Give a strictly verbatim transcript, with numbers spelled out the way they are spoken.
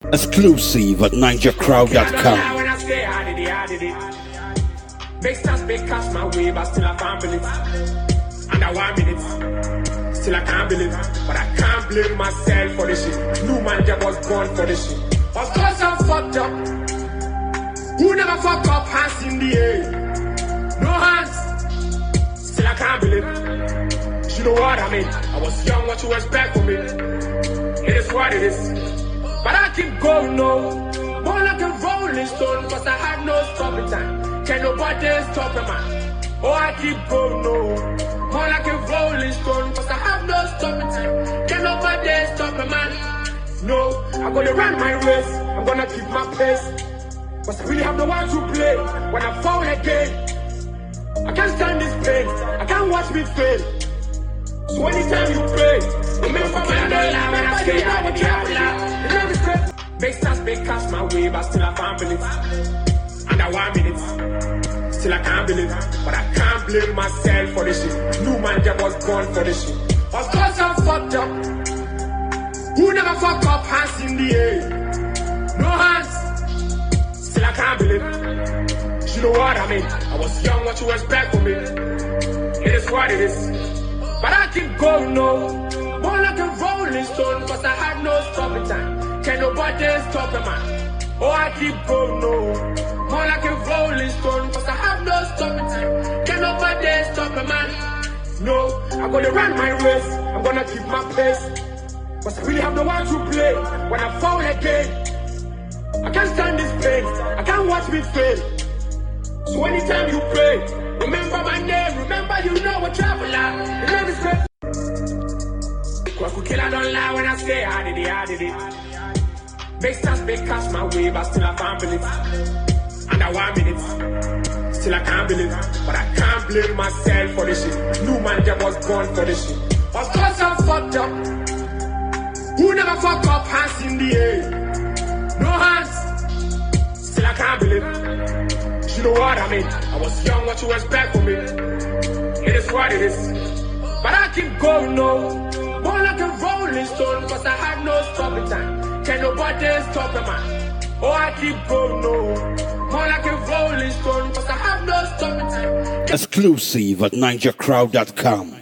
Exclusive at ninja crowd dot com. When I say I did it, I did it. Big stars, big cash my way, but still I can't believe it. Under one minute, still I can't believe it. But I can't blame myself for this shit. New manager was born for this shit. Of course I'm fucked up. Who never fuck up? Hands in the air. No hands. Still I can't believe it. You know what I mean? I was young, what you expect from me? It is what it is. But I keep going, no. More like a rolling stone, cause I had no stopping time. Can nobody stop a man? Oh, I keep going, no. More like a rolling stone, cause I have no stopping time. Can nobody stop a man? No, I'm gonna run my race. I'm gonna keep my pace. Cause I really have no one to play when I fall again. I can't stand this pain. I can't watch me fail. So anytime you pray, remember my name, when I say I would travel. Big stars, big cash my way, but still I can't believe it. Under one minute, still I can't believe it. But I can't blame myself for this shit. New manager was born for this shit. Of course I'm fucked up. Who never fuck up? Hands in the air. No hands. Still I can't believe it. You know what I mean? I was young, what you expect from me? It is what it is. But I keep going, no. More like a rolling stone, cause I had no stopping time. Can nobody stop a man? Oh, I keep going, no. More like a rolling stone, cause I have no stopping time. Can nobody stop a man? No, I'm gonna run my race. I'm gonna keep my pace. Cause I really have no one to play when I fall again. I can't stand this pain. I can't watch me fail. So anytime you pray, remember my name. Remember you know a traveler. Your name is great. Kwaku killer don't lie when I say I did it, I did it. Big stars, big cash my way, but still I can't believe it. Under one minute, still I can't believe it. But I can't blame myself for this shit. New manager was born for this shit. Of course I'm fucked up. Who never fuck up? Hands in the air. No hands. Still I can't believe it. You know what I mean? I was young, what you expect from me? It is what it is. But I keep going, no. More like a rolling stone, cause I had no stopping time. Can nobody stop a man? Oh, I keep going, no. More like a rolling stone, cause I have no stopping time. Exclusive at ninja crowd dot com.